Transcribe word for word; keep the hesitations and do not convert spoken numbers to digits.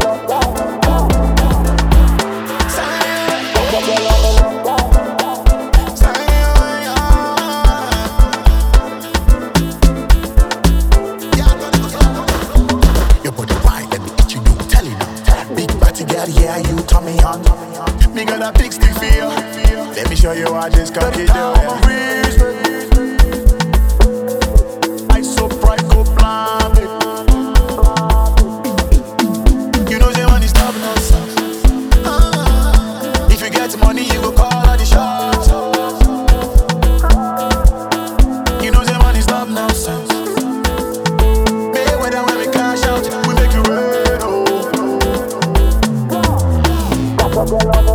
Yeah, you turn me on. Me got a big stick for you. Let me show you how this cocky do. I so bright, go blind. You know they want to stop nonsense. Uh, if you get money, you go call all the shots. You know they want to stop nonsense. Baby, when we cash out, we make you real.